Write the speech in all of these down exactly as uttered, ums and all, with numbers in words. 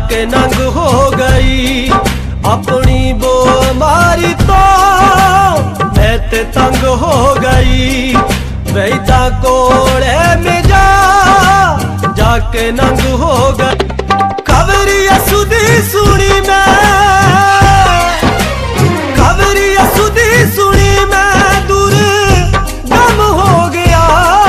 जाके नंग हो गई अपनी बीमारी तो मैं ते तंग हो गई। वैदा कोड़े में जा जाके नंग हो गई। खबरी सुधी सुनी मैं खबरी सुधी सुनी मैं दूर दम हो गया।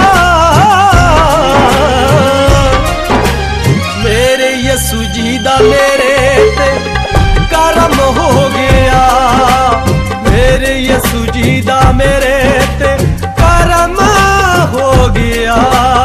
मेरे यसु जी दा मेरे ते करम हो गया। मेरे यसु जी दा मेरे ते करम हो गया।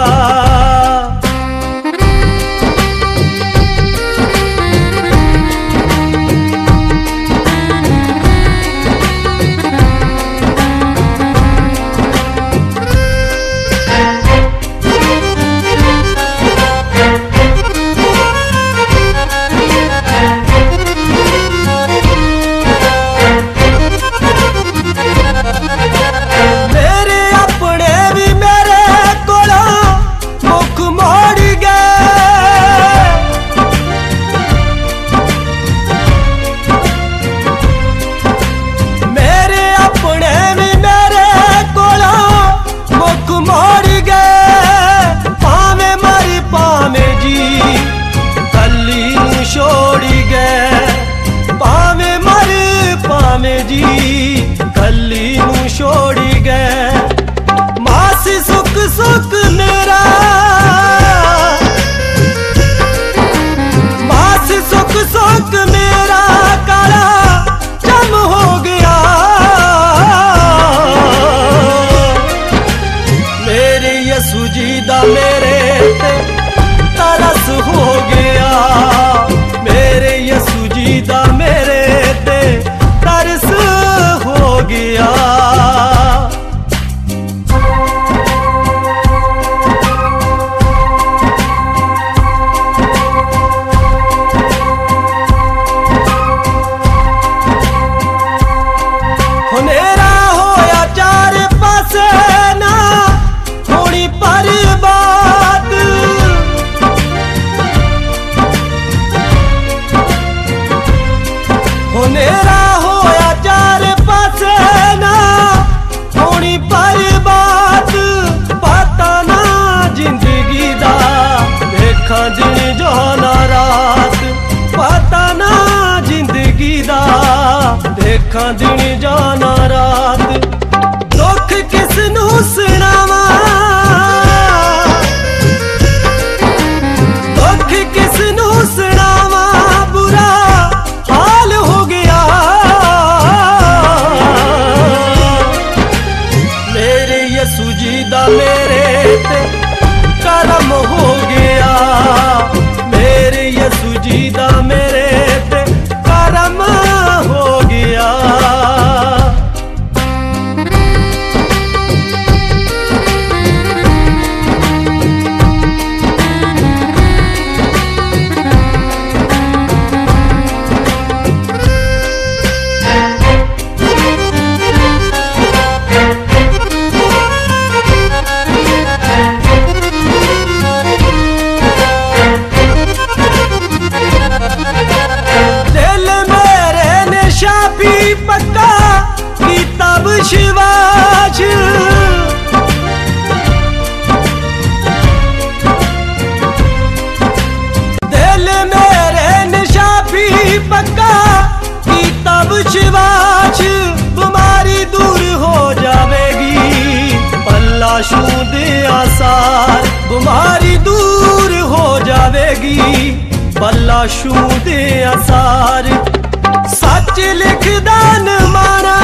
गली नू छोड़ी गए मासी सुख सुख मेरा मासी सुख सुख मेरा काला जम हो गया। मेरे यसु जी दा मेरे ते तरस हो गया। मेरे यसु जी दा मेरे ते तरस हो गया। मेरा होया चार पासे ना होनी पर बात। मेरा होया चार पासे ना होनी पर बात। पता ना जिंदगी दा देखा दिन जाना रात। पता ना जिंदगी दा देखा दिन जाना रात। दुख किस नू सुनावा दुख किस नू सुनावा बुरा हाल हो गया। मेरे यसु जी दा मेरे ते करम हो गया। मेरे यसु जी दा मेरे ते करम हो गया। पक्का किताब शिवाज दिल मेरे नशा भी पक्का किताब शिवाज। बीमारी दूर हो जावेगी पल्ला शू दे आसार। बीमारी दूर हो जावेगी पल्ला शू दे आसार। सच लिखदा न माना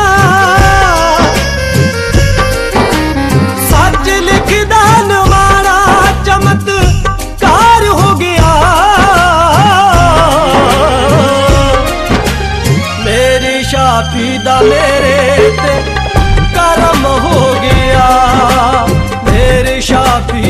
सच लिखदा न माना चमत्कार हो गया। मेरे शाफी दा मेरे ते करम हो गया। मेरे शाफी